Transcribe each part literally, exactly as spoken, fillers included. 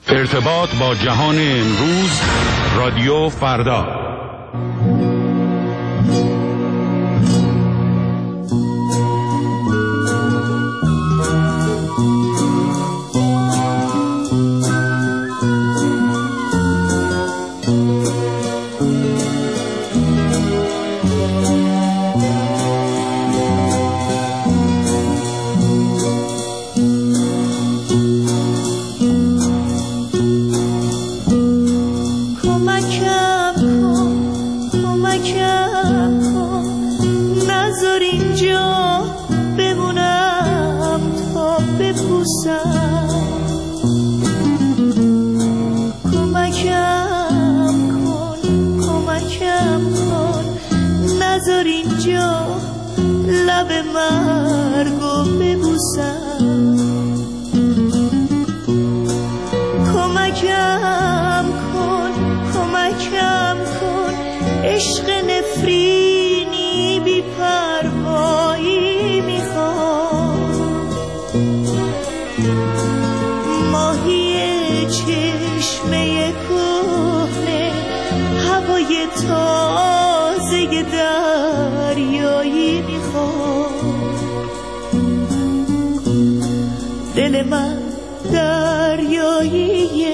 ارتباط با جهان امروز، رادیو فردا. دل من دریاییه،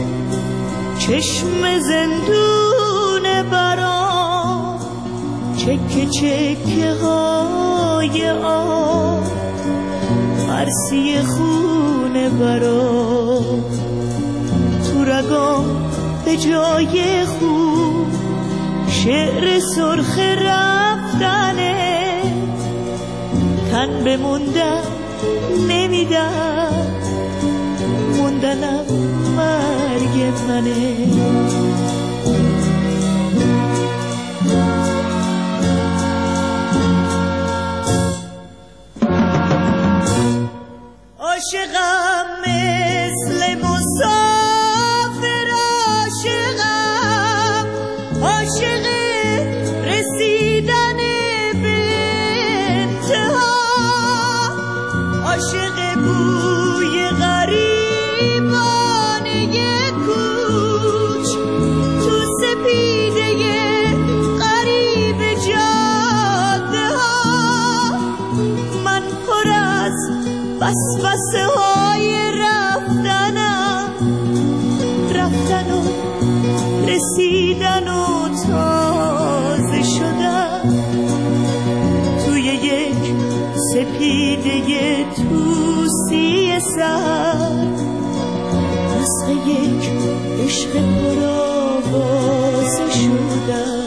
چشم زندون برام، چکه چکه های آب، مرسی خونه برام، تو رگام به جای خوب شعر سرخ رفتنه، تن بموندن نمیدن، موندنم مرگ منه. عاشقم مثل مسافر، عاشقم عاشق رسیدن به انتها، عاشق بوی غریبانه کوچ تو سپیده غریب جاده ها، من پر از وسوسه های رفتنم، رفتن و رسیدن و تازه شدن توی یک سپیده توسی سر، نسخه یک عشق پرآوازه شدن.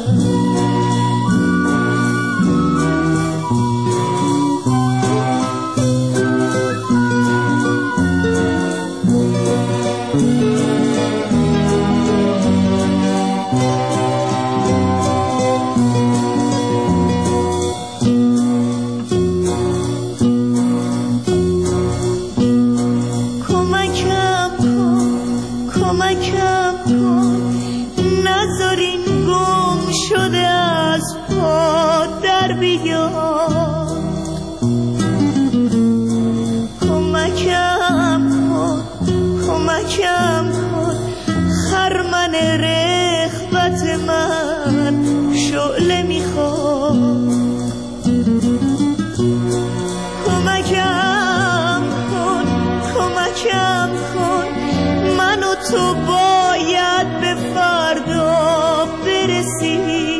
تو باید به فردا برسی،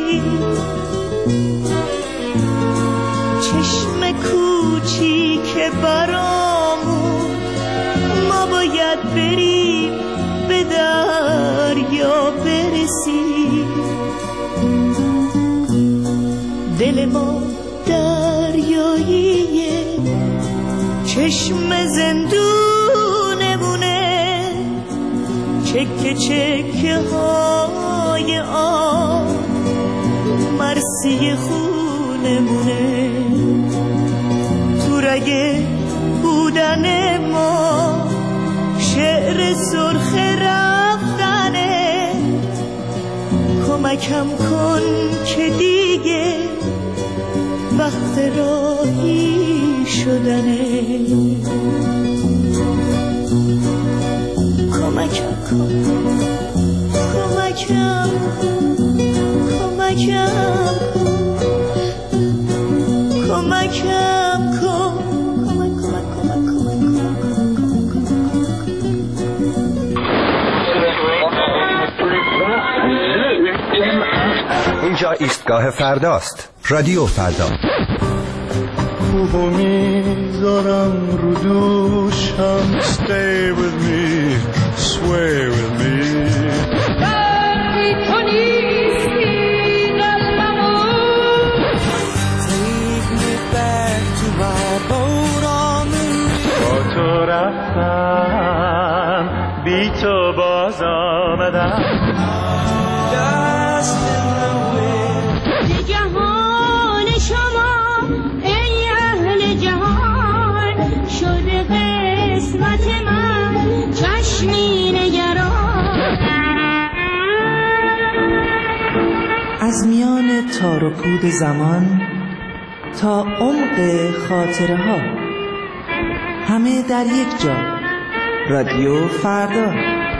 چشم کوچیک برامون، ما باید بریم به دریا برسی، دل ما دریاییه، چشم زندونمونه، چکه چکه های آب، مرسی خونمونه، تو رگ بودن ما شعر سرخ رفتنه، کمکم کن که دیگه وقت راهی شدنه، کمکم کمکم کمکم کمکم کن کمک کمک کمک کمک اینجا ایستگاه فرداست. رادیو فردا. کوبو میذارم رو دوشم. Stay with me, sway with me. بردی تو نیستی قلبمو. Take me back to my boat on the river. با تو رفتم بی تو باز آمدم. Dust in the wind. جهان شما ای اهل جهان شده قسمت من چشمی نگران. از میان تار و پود زمان تا عمق خاطره ها، همه در یک جا. رادیو فردا.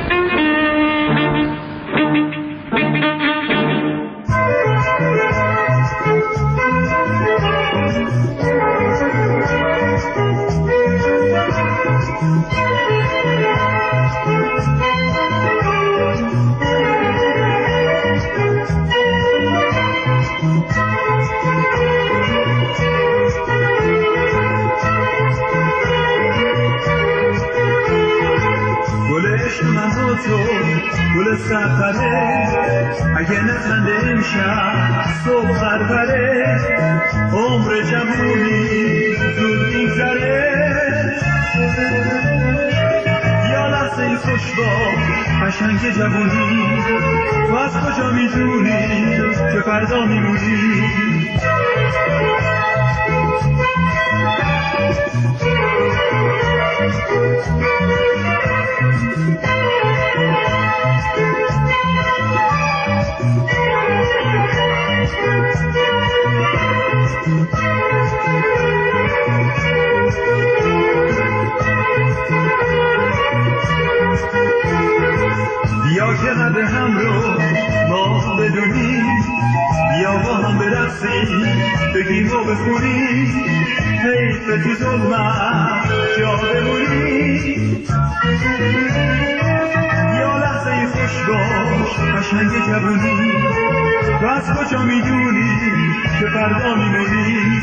تو گل سفره اگه نخنده امشب صبح پرپره عمر جوونی زود میگذره یا لحظه خوش باش قشنگ جوونی تو از کجا میدونی که فردا میمونی بیا که قدر هم رو ما بدونی بیا با هم برقصیم بگیم و بخونیم حیف تو ظلمت جا بمونی بیا لحظه خوش باش قشنگ جوونی تو از کجا میدونی که فردا میمونی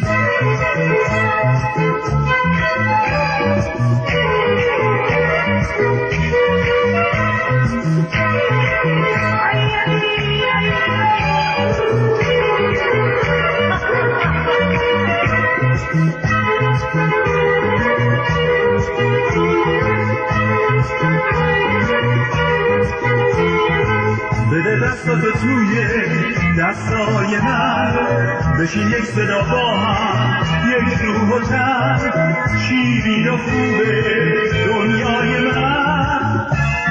بده دستاتو توی دستای من بشین یک صدا با هم یک روح و تن شیرین و خوبه دنیای من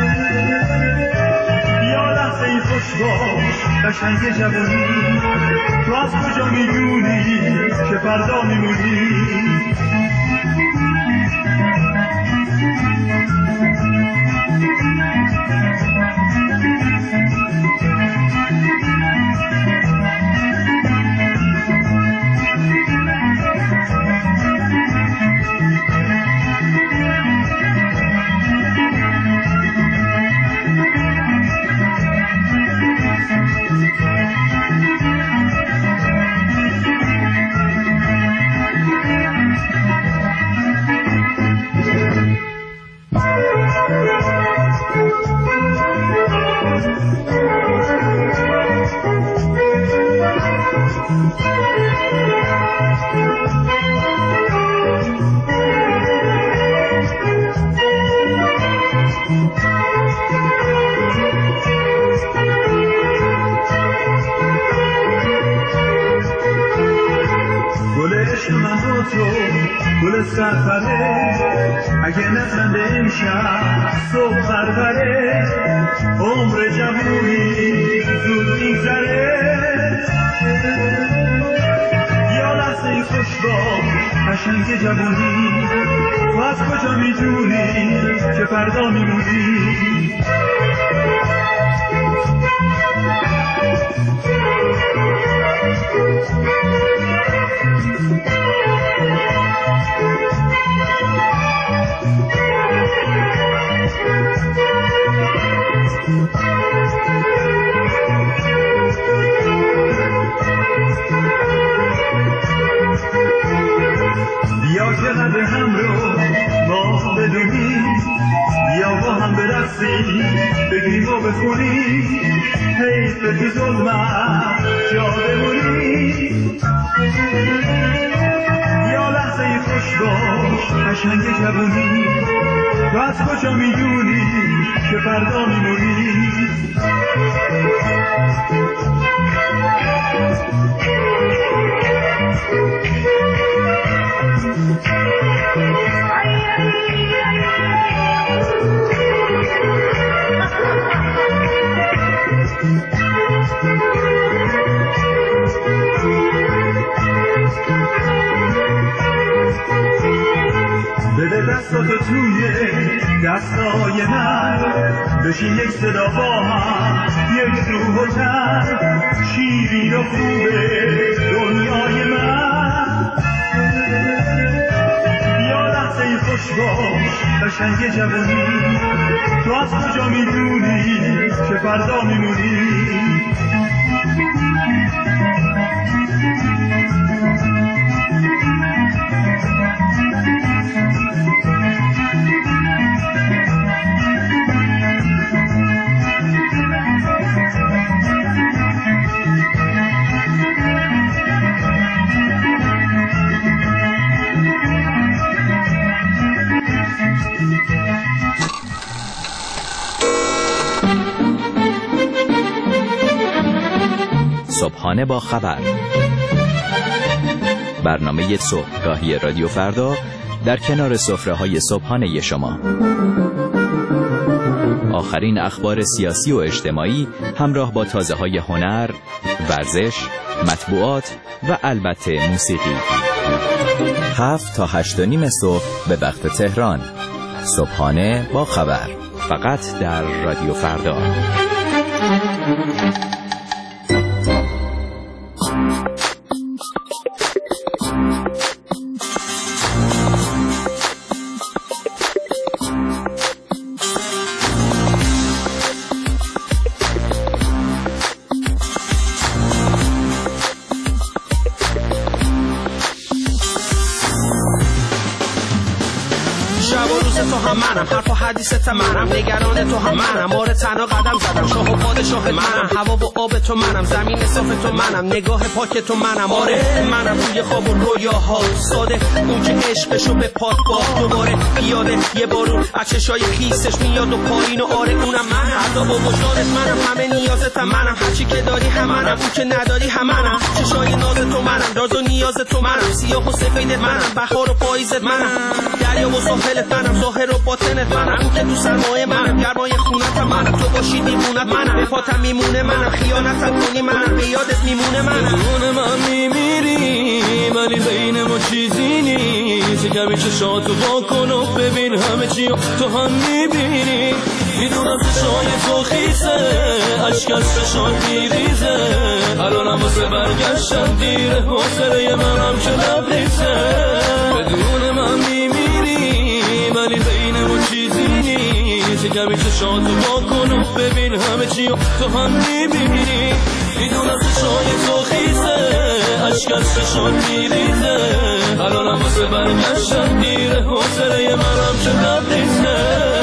یا لحظه خوش باش قشنگ جوانی تو از کجا میدونی که فردا میمونی گل سفره اگه نخنده امشب صبح پرپره عمر جوونی زود میگذره یا لحظه خوش باش قشنگ جوونی، تو از کجا میدونی که فردا میمونی؟ بیا که قد هم رو ما بدونی، بیا با هم برقصی بگیم و بخونی، حیف تو ظلمت جا بمونی. بیا لحظه خوش باش قشنگ جوونی، تو از کجا میدونی که فردا میمونی؟ بده دستاتو توی دستای من، بشین یک صدا با هم یک روح و تن، شیرین و خوبه دنیای من. یا لحظه خوش باش قشنگ جوونی، تو از کجا میدونی که فردا میمونی؟ صبحانه با خبر، برنامه صبحگاهی رادیو فردا در کنار سفره‌های صبحانه شما. آخرین اخبار سیاسی و اجتماعی همراه با تازه‌های هنر، ورزش، مطبوعات و البته موسیقی. هفت تا هشت و نیم صبح به وقت تهران. صبحانه با خبر، فقط در رادیو فردا. حرف و حدیثت منم، نگران تو هم منم، آره تنها قدم زدم، شاه و پادشاه منم، هوا و آب تو منم، زمین صاف تو منم، نگاه پاک تو منم، آره منم روی خواب و رویاها ساده، اون که عشقشو به پاک با دوباره بیاده یه بارون از چشای خیسش میاد و پایین و آره اونم من، حتی با وجدانت منم، همه نیازتم منم، هرچی که داری هم منم، اون که نداری هم منم، چشای ناز تو منم، راز و نیاز تو منم، سیاه و سفید منم، بهار و پاییزت منم، دریا و ساحلت منم، ظاهر و باطنت منم، اون که تو سرمایه منم، گرمای خونتم منم، تو باشی میمونت منم، به پاتم میمونه منم، خیانتت کنی منم، به یادت میمونه منم. بدون من میمیری ولی بین ما چیزی نیست، کمی چشاتو با کن و ببین همه چی تو هم میبینی، میدونم چشای تو خیسه عشق از چشات میریزه، الانم واسه برگشتن دیره، حوصله منم که لبریزه. بدون من میمیری ولی بین ما چیزی نیست، کمی چشاتو با کن و ببین همه چی تو هم میبینی، میدونم چشای تو خیسه عشق از چشات میریزه، الانم واسه برگشتن دیره، حوصله منم که لبریزه.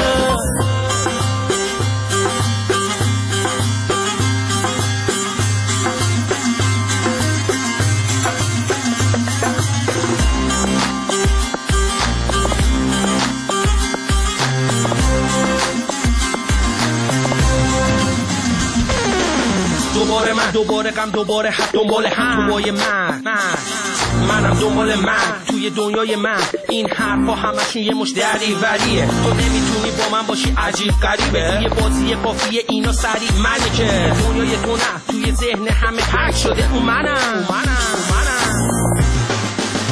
دوباره من، دوباره غم، دوباره حد، دنبال هم توی من، منم دنبال من توی دنیای من، این حرفا همشون یه مش دری وریه، تو نمیتونی با من باشی عجیب غریبه، توی بازی قافیه اینا سریع منی که دنیای تو نه، توی ذهن همه حک شده اون منم، اون منم، اون منم.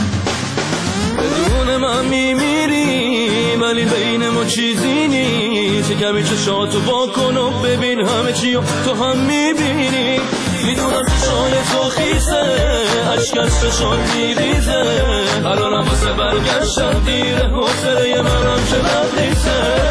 مثل من میمیری ولی بین ما چیزی نیست. کمی چشاتو با کن و ببین همه چی تو هم میبینی. میدونم چشای تو خیسه عشق از چشات میریزه. الانم واسه برگشتن دیره حوصله منم چقدر نیسته.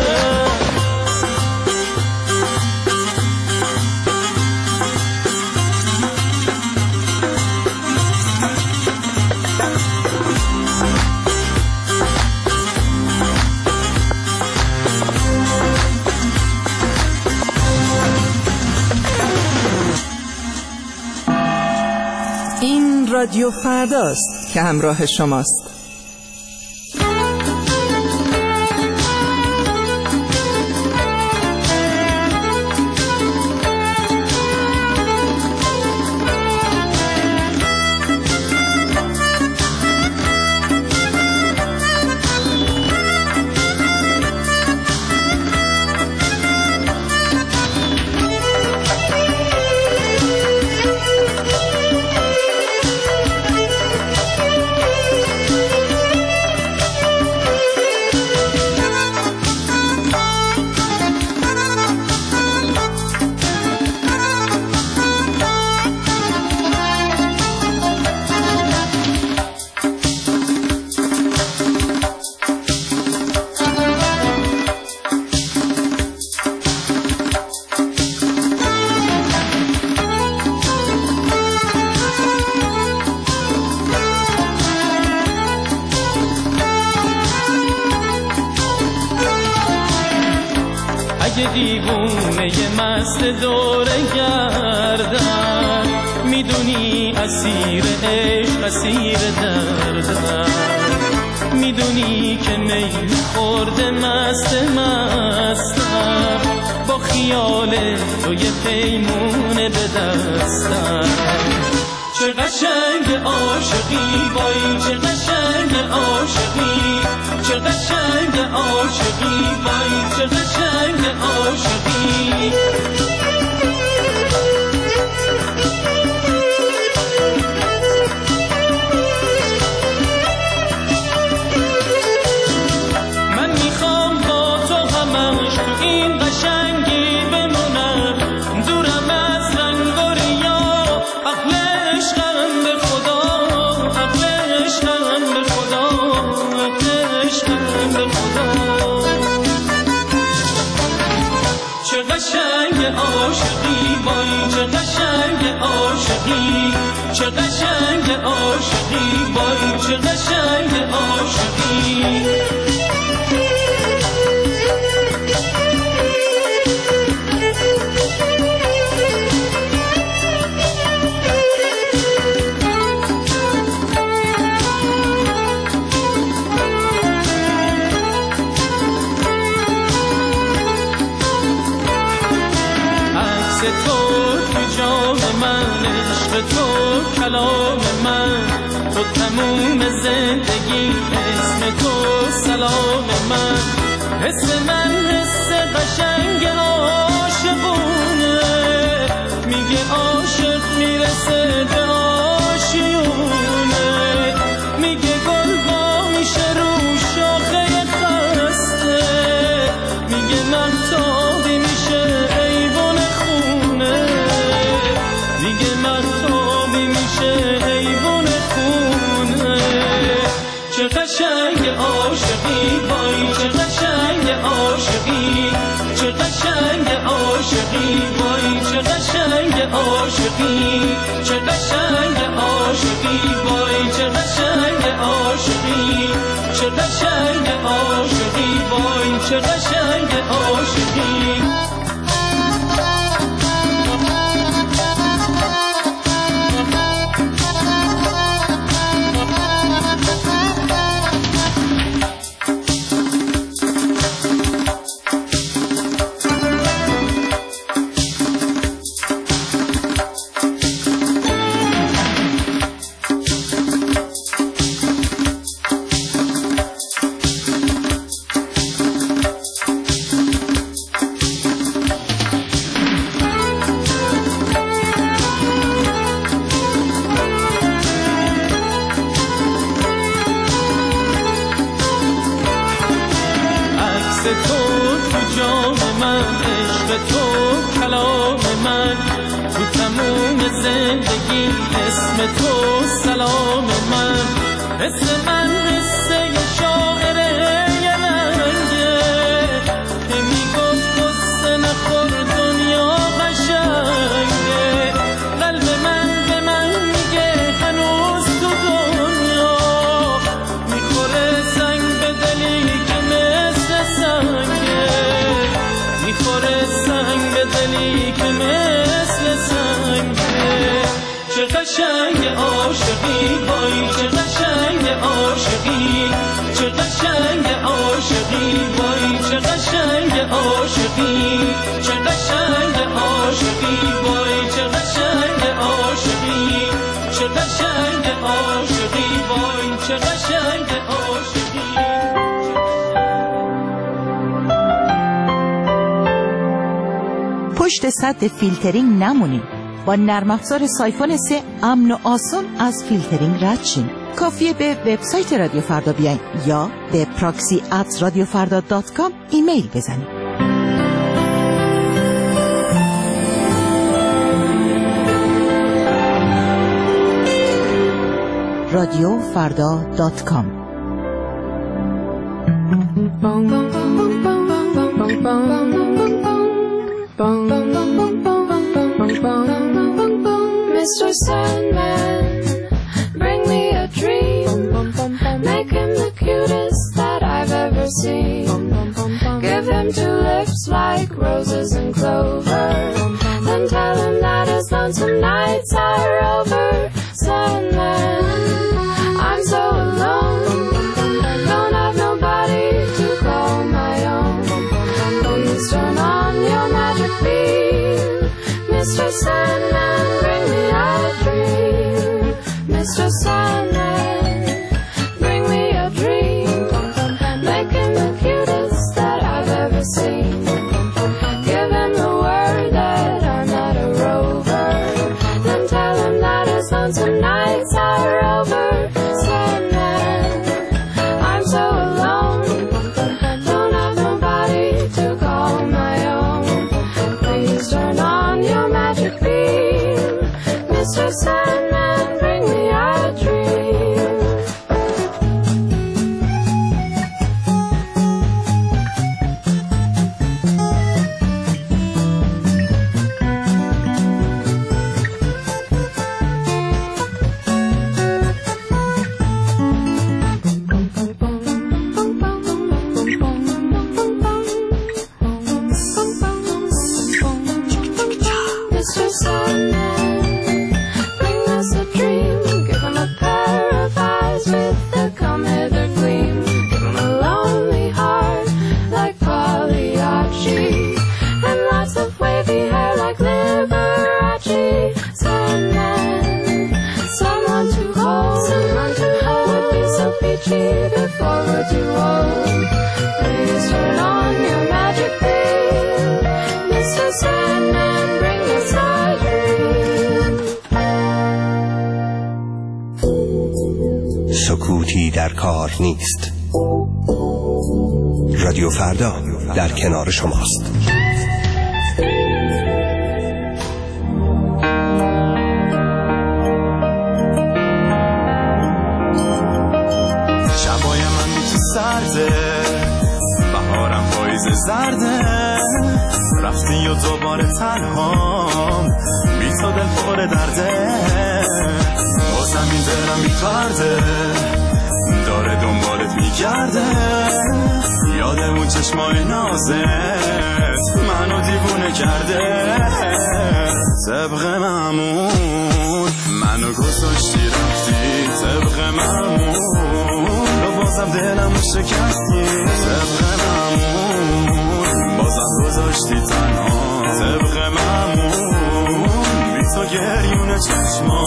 این رادیو فرداست که همراه شماست. اگه دیوونه مست دوره گردن میدونی اسیر عشق اسیر دردن. میدونی که میل خورده مست مستم با خیال تو یه پیمونه به دستم. چه قشنگ عاشقی وای چه قشنگ عاشقی. چه قشنگ عاشقی وای چه قشنگ عاشقی. من میخوام با تو همش این قشنگی بمونم. دورم از رنگ و ریا عقل عشقم به خدا. عقل عشقم به خدا. عقل عشقم به خدا. چه قشنگ عاشقی وای چه قشنگ عاشقی. چه قشنگ عاشقی وای چه قشنگ عاشقی. تو تو جام من عشق تو کلام من. تو تموم زندگی اسم تو سلام من. حس من حس قشنگ عاشقونه. میگه عاشق میرسه به آشیونه. میگه گل با میشه رو شاخه خسته. میگه من تابی میشه ایوان خونه. میگه من تابی میشه ایوان خونه. چه قشنگ عاشقی وای چه قشنگ عاشقی. چه قشنگ عاشقی وای چه قشنگ عاشقی. چه قشنگ عاشقی وای چه قشنگ عاشقی. چه قشنگ عاشقی وای چه قشنگ عاشقی. تو کلام من، تو تموم زندگی اسم تو سلام من. اسم من قصه شاعر یه رنگه که میگفت قصه نخور دنیا قشنگه. قلب من به من میگه هنوز تو دنیا میخوره سنگ به دلی که مثل سنگه، میخوره سنگ به دلی که مثل سنگه. چه قشنگ عاشقی وای، چه قشنگ عاشقی، چه قشنگ عاشقی وای، چه قشنگ عاشقی، چه قشنگ عاشقی وای، چه قشنگ عاشقی، چه قشنگ عاشقی وای، چه قشنگ عاشقی. پشت سد فیلترینگ نمونیم. با نرم افزار سایفون سه امن و آسان از فیلترینگ رد شین. کافیه به وبسایت رادیو فردا بیاین یا به پراکسی ات رادیو فردا دات کام ایمیل بزنید. رادیو فردا دات کام. Mister Sandman, bring me a dream. Make him the cutest that I've ever seen. Give him two lips like roses and clover. Then tell him that his lonesome nights are over. Sandman, I'm so alone. Don't have nobody to call my own. Please turn on your magic beam. Mister Sandman, bring me a dream. Mister Sandman, bring me a dream. Make him the cutest that I've ever seen. Give him the word that I'm not a rover. Then tell him that his lonesome nights are over. Sandman, I'm so alone. Don't have nobody to call my own. Please turn on your magic beam. Mister Sandman, bring me a dream. Mister Sandman, bring us a dream. Give him a pair of eyes with the come hither gleam. Give him a lonely heart like Pagliacci, and lots of wavy hair like Liberace. Sandman, someone to hold, someone to hold would be so peachy before we're too old. Please turn on your magic beam. Mister Sandman, bring us a dream. سکوتی در کار نیست. رادیو فردا در کنار شماست. شبای من بی تو سرده، بهارم پاییز زرده. رفتی و دوباره تنهام، بی تو دل پر درده. بازم این دلم بی فرده، داره دنبالت میگرده. یادمون چشمای نازت منو دیوونه کرده. طبق معمول منو گذاشتی رفتی، طبق معمول و بازم دلمو شکستی. طبق معمول بازم گذاشتی تنها. طبق معمول بی تو گریون چشما.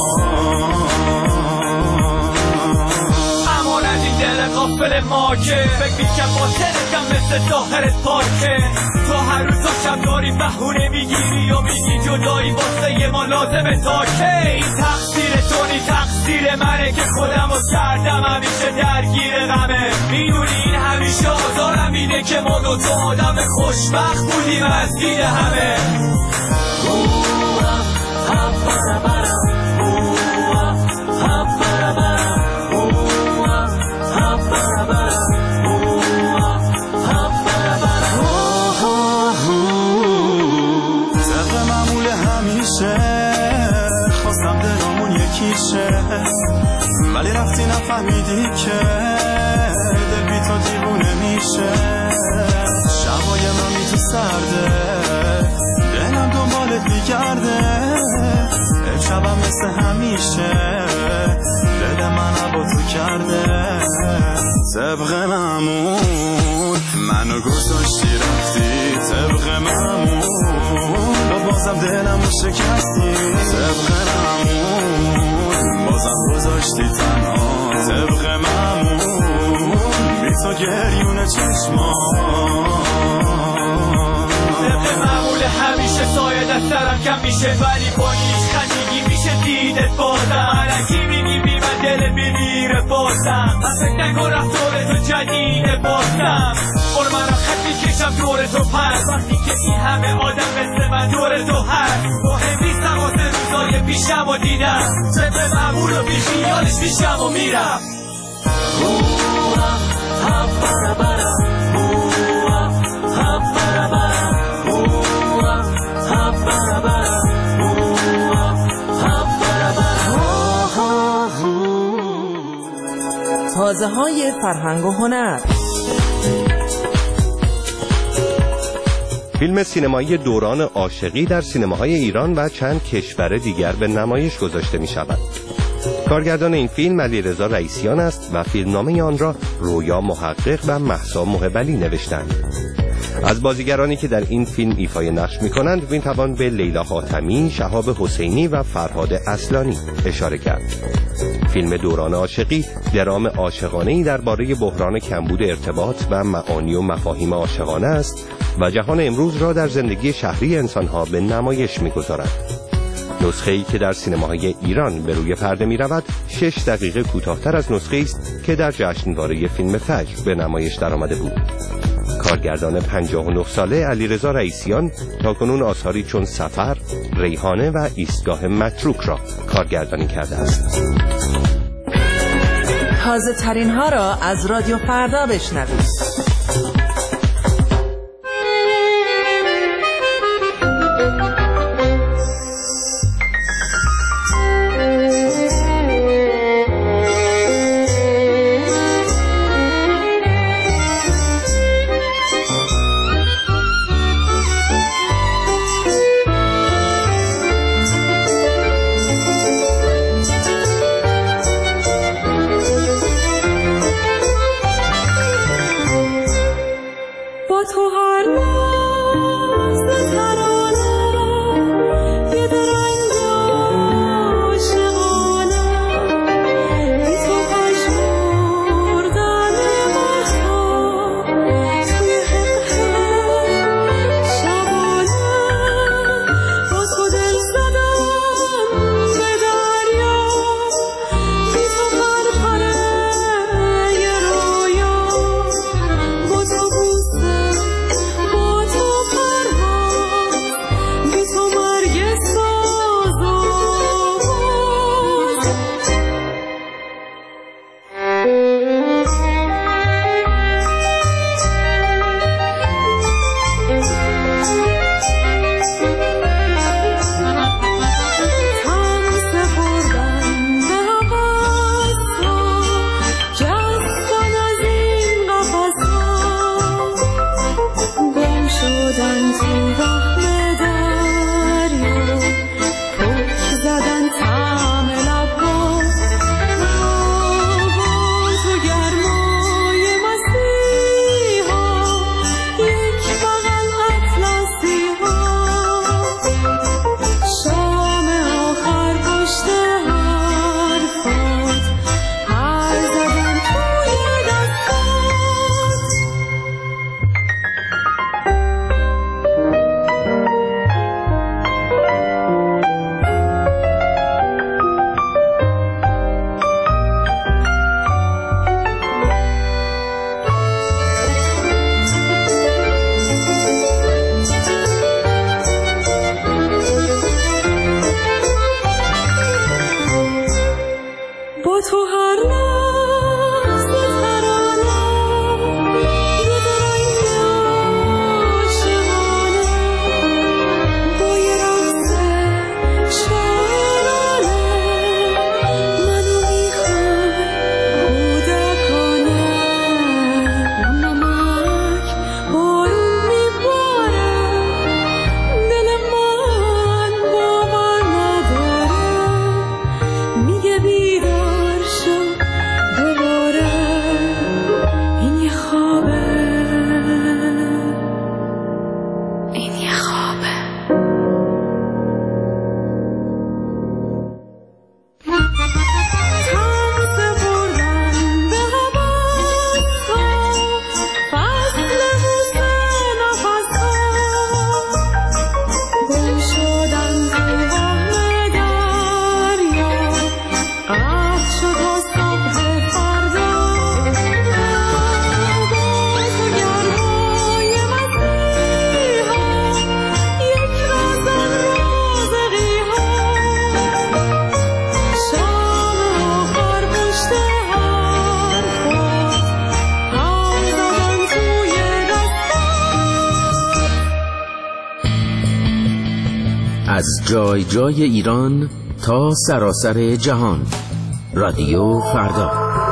اما ندی دل غافل ما که فکر میکن با تلکم مثل ظاهرت پاکه. تو هر روز تا شب داری بهونه میگیری و میگی جدایی واسه ما لازمه تا که. این تقصیر تو نی تقصیر تقصیر منه که خودم و کردم همیشه درگیر غمه. میدونی این همیشه آزارم میده که ما دوتا آدم خوشبخت بودیم از دید همه. ولی رفتی نفهمیدی که دل بی تو دیوونه میشه. شبای من بی تو سرده، دلم دنبالت میگرده. شبم مثل همیشه دل من با تو کرده. طبق معمول منو گذاشتی رفتی، طبق معمول و بازم دلمو شکستی. طبق معمول بازم گذاشتی تنها، طبق معمول بی تو گریون چشمان. طبق معمول همیشه سایه دسترم کم میشه، ولی با نیش خندگی میشه دیدت بازم. علکی میگی بی من دل میمیره بازم. من فکر نکن رفتار تو جدیده بازم. بر من خط میکشم دور تو پس، وقتی که این همه آدم مثل من دور تو هست. مهم نیستم واسه روزای پیشم و دیدم، طبق معمول و بی خیالش پیشم و میرم. تازه های فرهنگ و هنر. فیلم سینمایی دوران عاشقی در سینماهای ایران و چند کشور دیگر به نمایش گذاشته می شود. کارگردان این فیلم علیرضا رئیسیان است و فیلمنامه آن را رویا محقق و مهسا محبلی نوشتند. از بازیگرانی که در این فیلم ایفای نقش می کنند می توان به لیلا خاتمی، شهاب حسینی و فرهاد اصلانی اشاره کرد. فیلم دوران عاشقی درام عاشقانه‌ای درباره بحران کمبود ارتباط و معانی و مفاهیم عاشقانه است و جهان امروز را در زندگی شهری انسانها به نمایش می‌گذارد. نسخه‌ای که در سینماهای ایران به روی پرده می‌رود، شش دقیقه کوتاه‌تر از نسخه‌ای است که در جشنواره فیلم فجر به نمایش درآمده بود. کارگردان پنجاه و نه ساله علیرضا رئیسیان تاکنون آثاری چون سفر، ریحانه و ایستگاه متروک را کارگردانی کرده است. تازه ترین ها را از رادیو فردا بشنوید. این یه خوابه. از جای جای ایران تا سراسر جهان، رادیو فردا.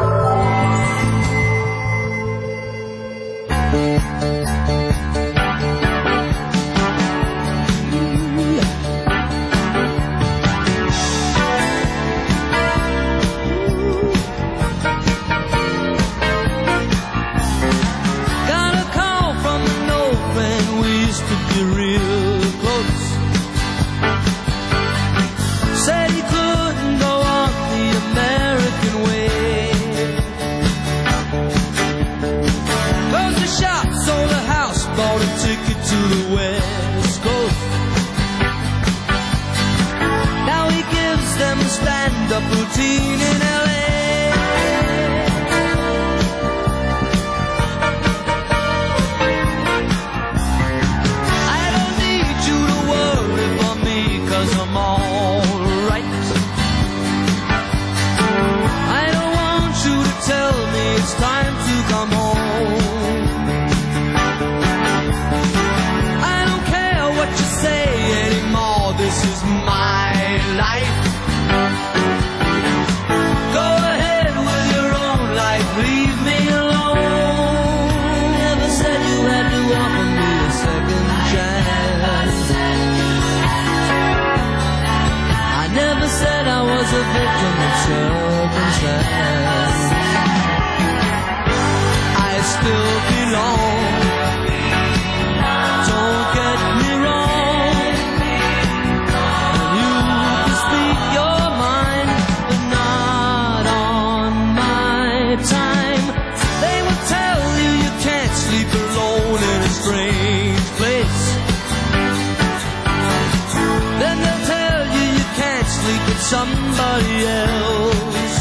Somebody else.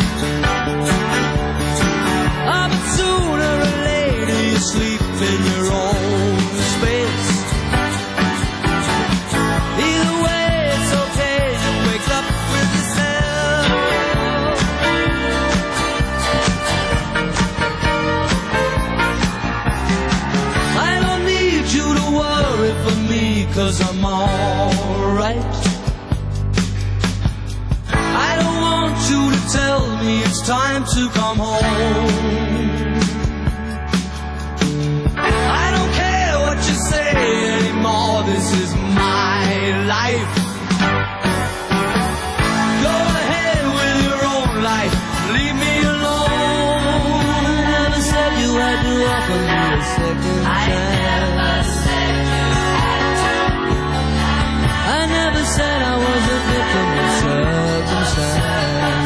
Ah, but sooner or later you sleep in your own space. Either way, it's okay. You wake up with yourself. I don't need you to worry for me, 'cause I'm alright. You to tell me it's time to come home. I don't care what you say anymore. This is my life. Go ahead with your own life. Leave me alone. I never said you had to offer me a second chance. I never said you had to. I never said I was a victim of circumstance.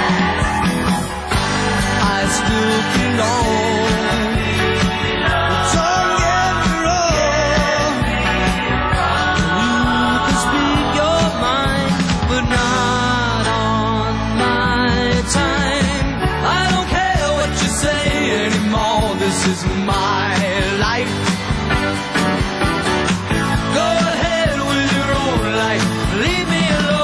I still belong. Don't get me wrong. You can speak your mind, but not on my time. I don't care what you say anymore. This is my life. Go ahead with your own life. Leave me alone.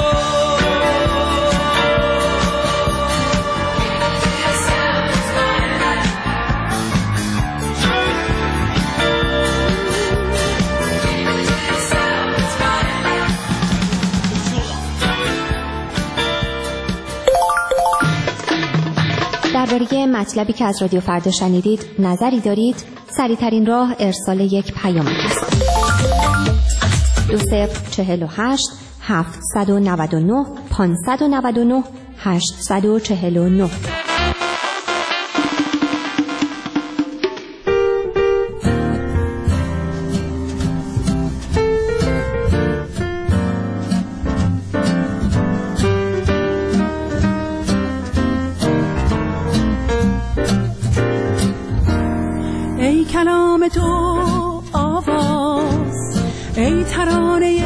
درباره مطلبی که از رادیو فردا شنیدید نظری دارید؟ سریع‌ترین راه ارسال یک پیام است. دو صفر چهل و هشت هفتصد و نود و نه پانصد و نود و نه هشتصد و چهل و نه. ای ترانه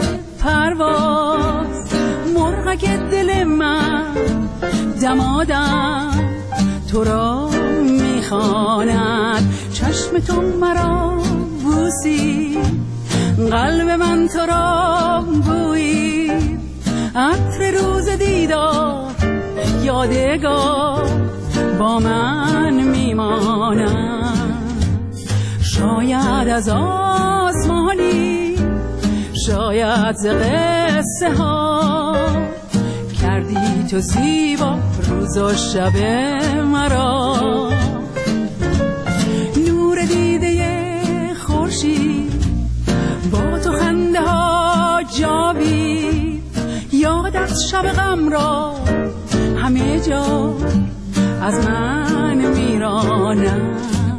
پرواز مرغک دل من دمادم تو را میخواند چشم تو مرا بوسی قلب من تو را بویی عطر روز دیدار یادگار با من میماند شاید از آسمانی شاید ز قصه ها کردی تو زیبا روز و شب مرا نور دیده خورشید با تو خنده ها جاوید یادت شب غم را همه جا از من میرانم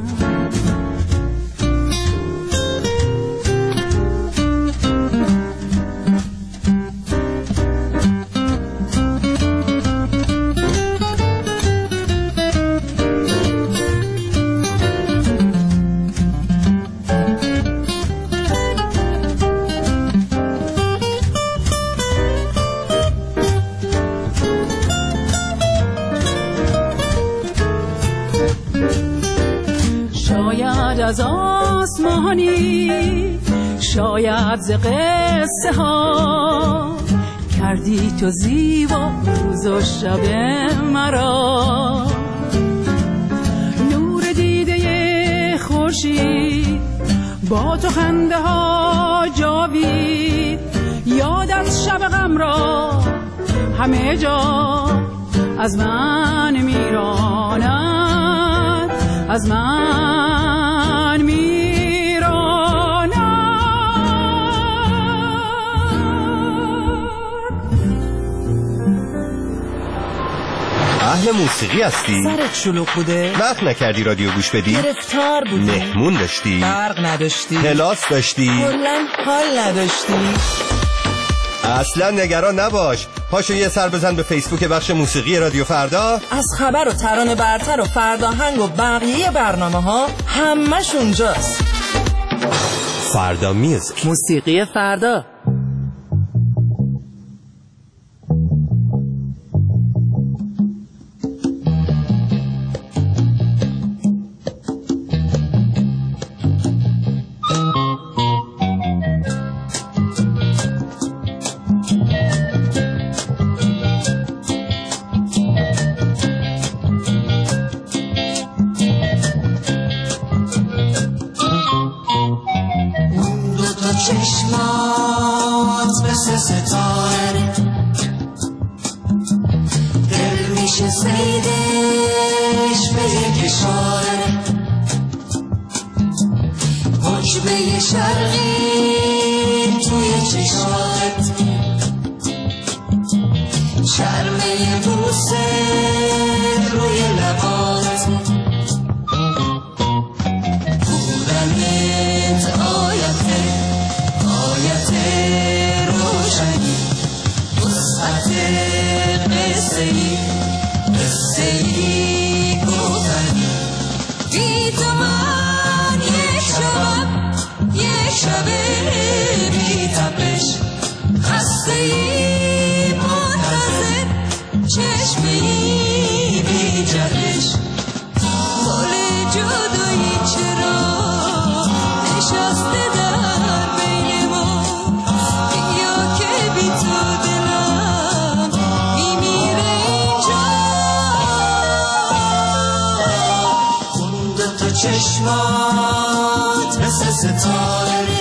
از آسمانی شاید ز قصه ها کردی تو زیبا روز و شب مرا نور دیده خورشید با تو خنده ها جاوید یادت شب غم را همه جا از من میراند از من میراند اهل موسیقی هستی؟ سرت شلوغ بوده؟ وقت نکردی رادیو گوش بدی؟ گرفتار بودی؟ مهمون داشتی؟ برق نداشتی؟ کلاس داشتی؟ کلاً حال نداشتی؟ اصلا نگران نباش، پاشو یه سر بزن به فیسبوک بخش موسیقی رادیو فردا. از خبر و ترانه برتر و فرداهنگ و بقیه برنامه ها همش اونجاست. فردا میوزیک، موسیقی فردا. چشمات مثل ستاره دل میشه سیدش به یک اشاره حجبه شرقی توی چشمات شرمه بوسه روی لبات بودنت آیته آیت روشنی وسعت قصه ای قصه ای گفتنی بی تو من یک شبم یک شب بی تپش خسته ای منتظر چشمه ای بی جهش مال جدایی چرا نشسته در چشمات مثل ستاره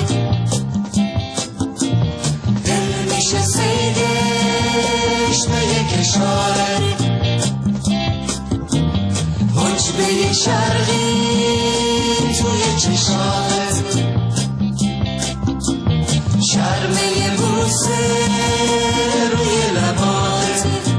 دل میشه سیدش به یک اشاره حجبه شرقی توی چشمات شرمه بوسه روی لبات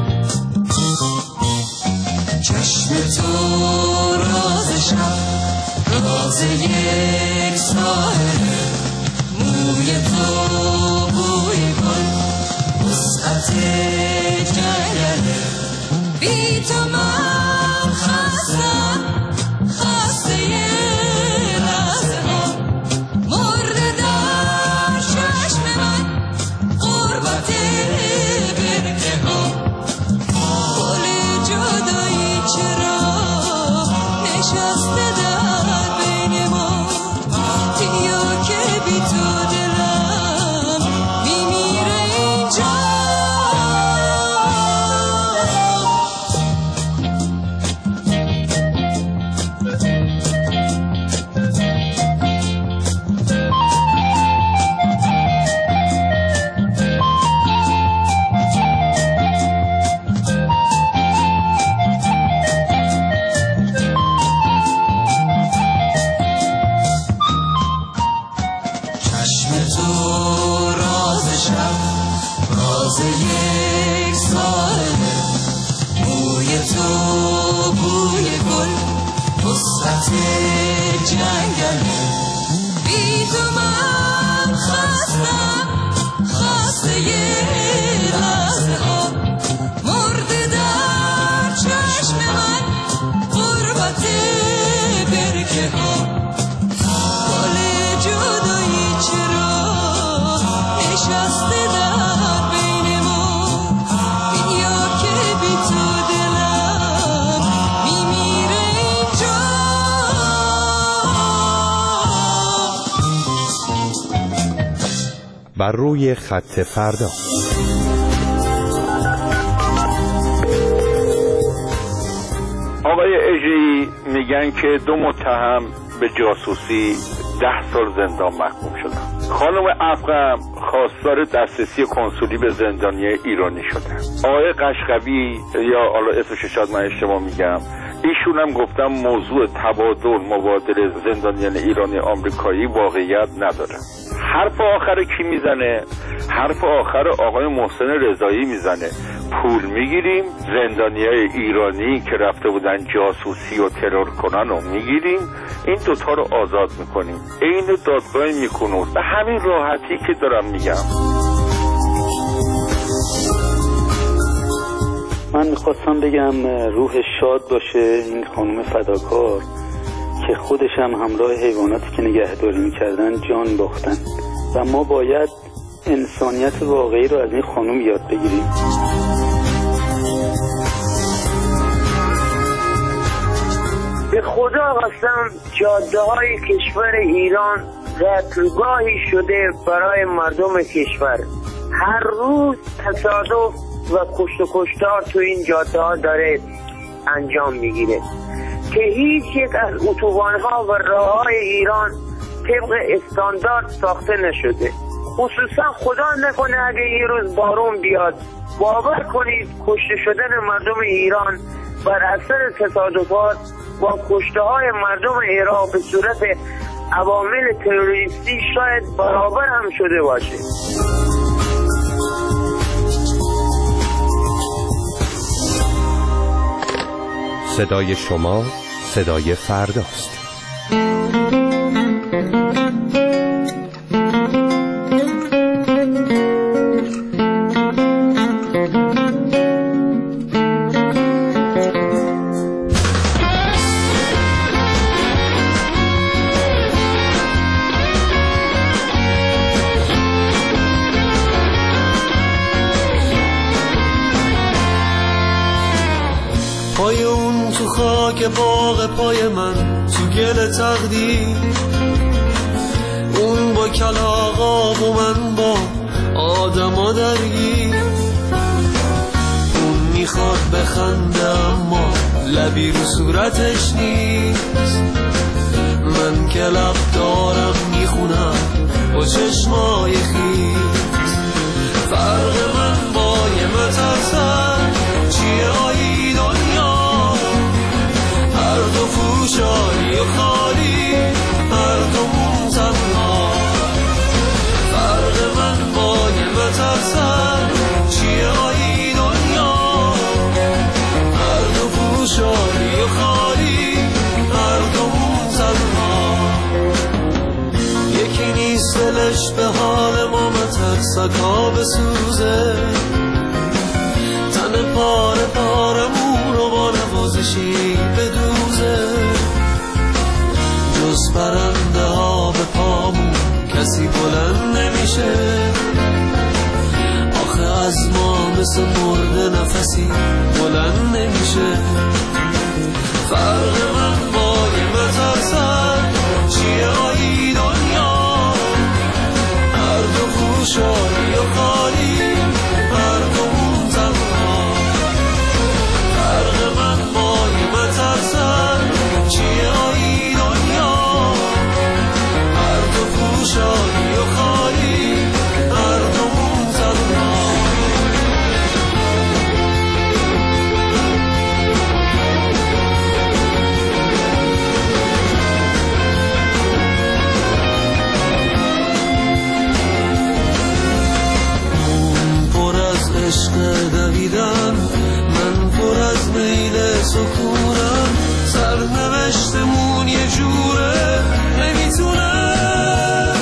چشم تو رازشم راز یک ساحله موی تو بوی گل وسعت جنگله بی تو من خستم خسته لحظه ها مرده در تو راز شب، راز یک ساله، موی تو بوی گل، وسعت جنگله. بی تو من خستم، خسته یه لحظه آب، مرده در چشم من غربت برکه ها. گل جدایی چرا نشسته در بین ما، اینیا که بی تو دلم میمیره اینجا. بر روی خط فردا. آقای اژه‌ای میگن که دو متهم به جاسوسی ده سال زندان محکوم شدن. خانم افغم خواستار دسترسی کنسولی به زندانیای ایرانی شدن. آقای قشقوی یا حالا اسمش شاید من اشتباه میگم، ایشون هم گفتم موضوع تبادل مبادله زندانیان ایرانی آمریکایی واقعیت نداره. حرف آخر کی میزنه؟ حرف آخر آقای محسن رضایی میزنه. پول میگیریم، زندانیای ایرانی که رفته بودن جاسوسی و ترور کنن رو میگیریم، این دوتا رو آزاد میکنیم. این دادگاه میکنوز. به همین راحتی که دارم میگم. من میخواستم بگم روح شاد باشه این خانم فداکار که خودش هم همراه حیواناتی که نگهداری میکردن جان باختن و ما باید انسانیت واقعی رو از این خانم یاد بگیریم. به خدا قسم جاده های کشور ایران قتلگاهی شده برای مردم کشور. هر روز تصادف و کشت و کشتار تو این جاده ها داره انجام میگیره که هیچ یک از اتوبان ها و راه های ایران طبق استاندارد ساخته نشده. خصوصا خدا نکنه اگه یه روز بارون بیاد، باور کنید کشته شدن مردم ایران بر اثر تصادفات با کشته های مردم عراق به صورت عوامل تروریستی شاید برابر هم شده باشه. صدای شما صدای فرداست. پای اون تو خاک باغ پای من تو گل تقدیر، اون با کلاغا و من با آدما درگیر. اون میخواد بخنده اما لبی رو صورتش نیست، من که لب دارم میخونم با چشمای خیز. فرق من با یه مترسن چیه آیی دنیا، هر دو فوشایی و خالی، هر دو تنها. فرق من با یه مترسن چیه آیی دنیا، هر دو فوشایی و خالی، هر دو تنها. یکی نیست دلش به حال ما مترسکا بسوزه، تن پاره پارمون رو با نوازشی بدوزه. جز پرنده ها به پامون کسی بلند نمیشه، آخه از ما مثل مرده نفسی بلند نمیشه. فرق من با یه مترسن چیه آیی دنیا، هر دو خوشایی و خالی، هر دو تنها. فرق من با یه مترسن چیه آیی دنیا، هر دو خوشایی و خالی، هر دو تنها. عشق دویدن، من پر از میل سکونم، سرنوشتمون یه جوره، نمیتونم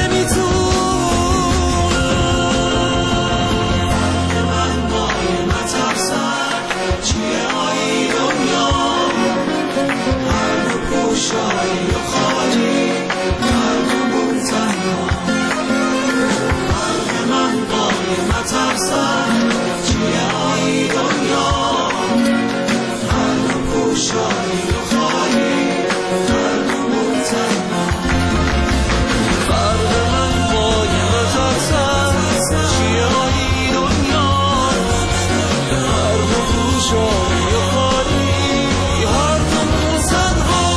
نمیتونم من مای نترسم چیه آیی دنیا، هر دو پوشایی و خالی، هر دو بون تنها، فرق من مای نترسم چیه آیی دنیا، هر دو پوشایی و خالی، هر دو بون تنها، فرق من مای نترسم چیه آیی دنیا، هر دو پوشایی و خالی، هر دو بون تنها.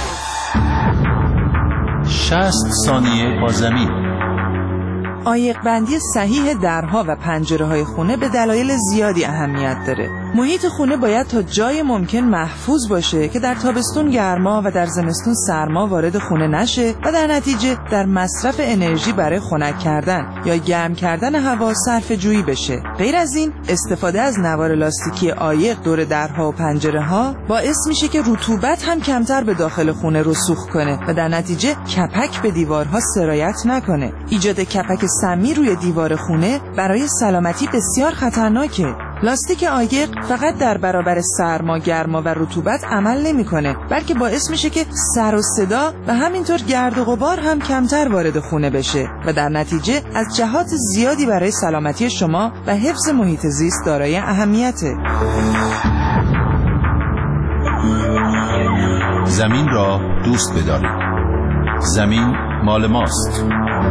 شصت ثانیه با زمین. عایق بندی صحیح درها و پنجره های خونه به دلایل زیادی اهمیت داره. محیط خونه باید تا جای ممکن محفوظ باشه که در تابستون گرما و در زمستون سرما وارد خونه نشه و در نتیجه در مصرف انرژی برای خنک کردن یا گرم کردن هوا صرفه جویی بشه. غیر از این، استفاده از نوار لاستیکی عایق دور درها و پنجره ها باعث میشه که رطوبت هم کمتر به داخل خونه رسوخ کنه و در نتیجه کپک به دیوارها سرایت نکنه. ایجاد کپک سمی روی دیوار خونه برای سلامتی بسیار خطرناکه. لاستیک عایق فقط در برابر سرما، گرما و رطوبت عمل نمیکنه، بلکه باعث میشه که سر و صدا و همینطور گرد و غبار هم کمتر وارد خونه بشه و در نتیجه از جهات زیادی برای سلامتی شما و حفظ محیط زیست دارای اهمیته. زمین را دوست بدارید. زمین مال ماست.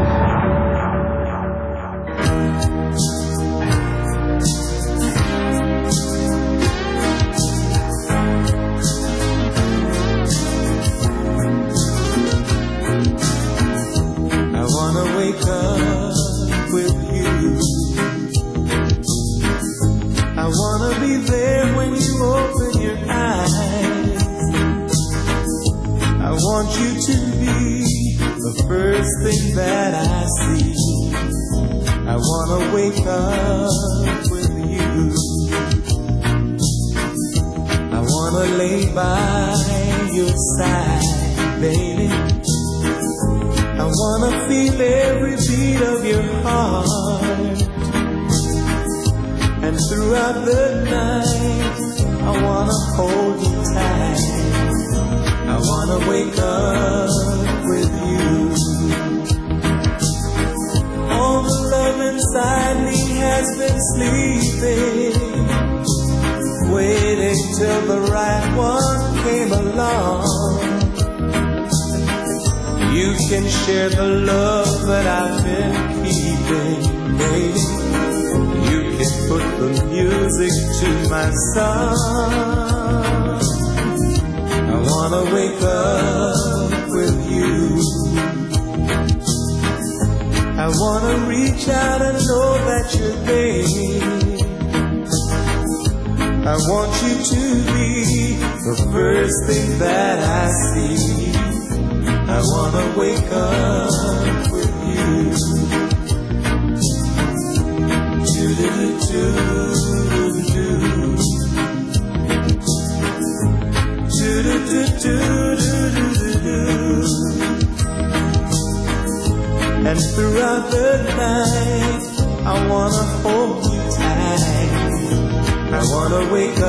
And throughout the night I wanna hold you tight, I wanna wake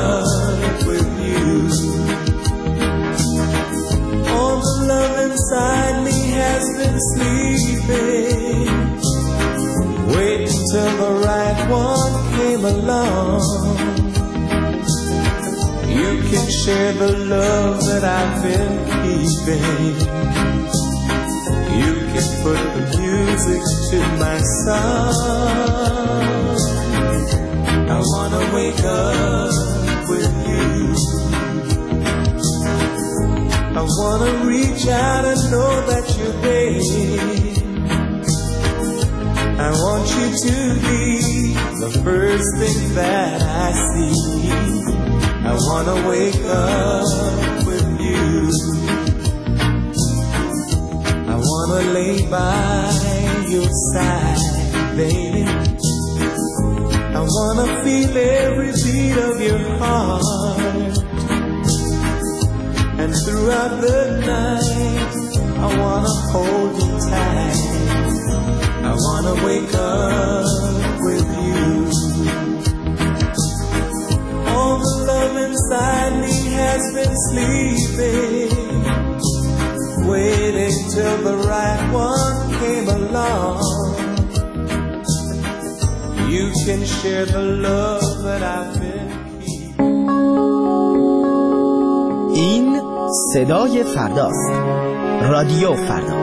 up with you. All the love inside me has been sleeping, waiting till the right one came along. You can share the love that I've been keeping, you can put the music to my song. I wanna wake up with you, I wanna reach out and know that you're there. I want you to be the first thing that I see. I wanna wake up with you, I wanna lay by your side, baby. I wanna feel every beat of your heart, and throughout the night I wanna hold you tight. I wanna wake up with you. All the love inside me has been sleeping, waiting till the right one came along. You can share the love that I've been keeping. این صدای فرداست. رادیو فردا.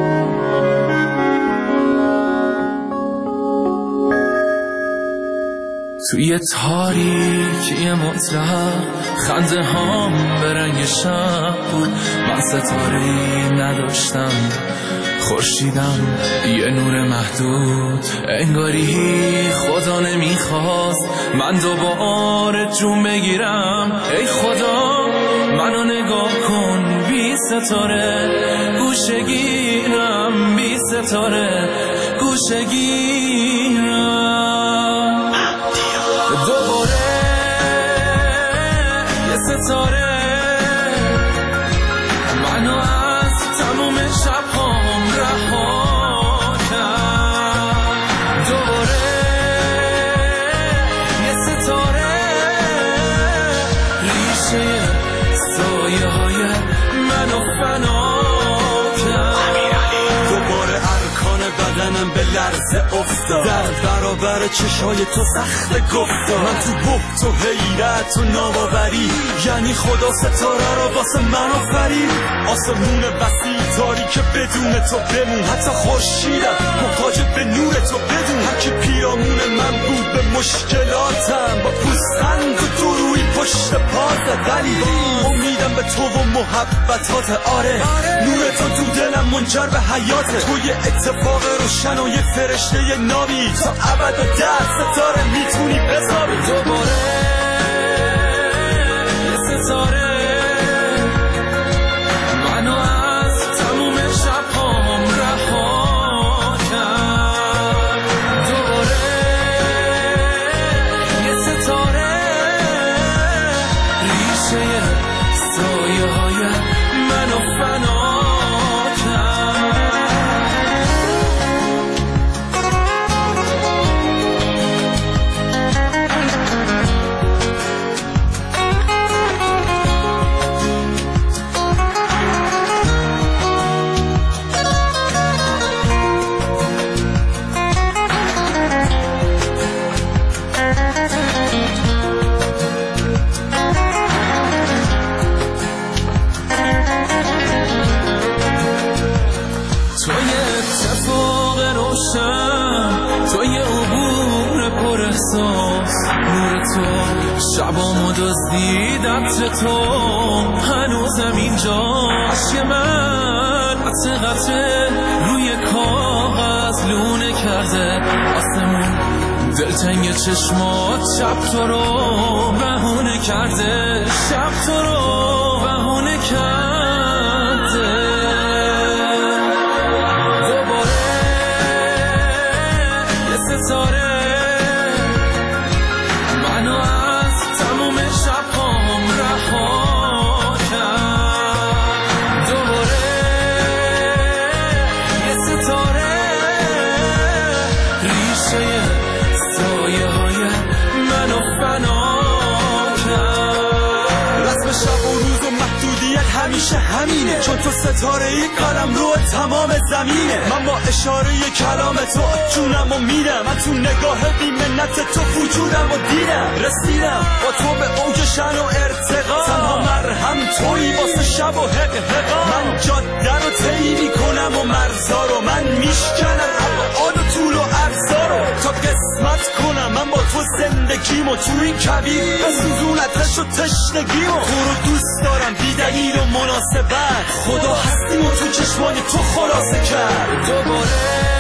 توی تاریکی مطلق خنده هام به رنگ شب بود. من ستاره‌ای نداشتم، خورشیدم یه نور محدود. انگاری خدا نمیخواست من دوباره جون بگیرم. ای خدا منو نگاه کن بی ستاره، گوشه گیرم بی ستاره، گوشه گیرم. دوباره یه ستاره منو از تموم شب‌هام رها کرد. دوباره یه ستاره ریشه سایه های منو فنا کرد. دوباره ارکان بدنم به لرزه افتاد، در برابر چشای تو سخت گفتار. من تو بحت و حیرت و ناباوری، یعنی خدا ستاره رو واسه من آفرید. آسمون وسیع تاریک بدون تو بمون، حتی خورشیدم محتاج به نور تو بدون. هر کی پیرامون من بود به مشکلاتم، با پوستند و دروی پشت پات. ولی امیدم به تو و محبتات. آره نور تو تو دلم منجر به حیاته. تو یه اتفاق روشن و یه فرشته نامی، تا ابد و ده ستاره میتونی بذاری. دوباره یه ستاره منو از تموم شب‌هام رها کرد. دوباره یه ستاره ریشه سایه های منو فنا شبامو دزدیدت تو، هنوزم اینجا. عشق من قطره قطره روی کاغذ لونه کرده. آسمون دلتنگ چشمات شب تو رو بهونه کرده، شب تو رو بهونه کرده. دوباره یه ستاره منو از تموم شب‌هام رها کرد. دوباره یه ستاره ریشه سایه های منو فنا کرد. رسم شب و روز و محدودیت همیشه همینه، چون تو ستاره ای قلم رو تمام زمینه. من با اشاره کلام تو جونم و میرم، من تو نگاه بی‌منت تو وجودم و دیدم. رسیدم با تو به اوج شن و ارتقا، تنها مرهم تویی واسه شب و حق حقا. من جاده رو طی میکنم و مرزا رو، من میشکنم ابعاد و طول و عرضا رو، تا قسمت کنم من با تو زندگیمو. تو این کبیر بسوزونتش و تشنگیمو. تو رو دوست دارم بی دلیل و مناسبت، خدا هستیم و تو چشمان تو خلاصه کرد. دوباره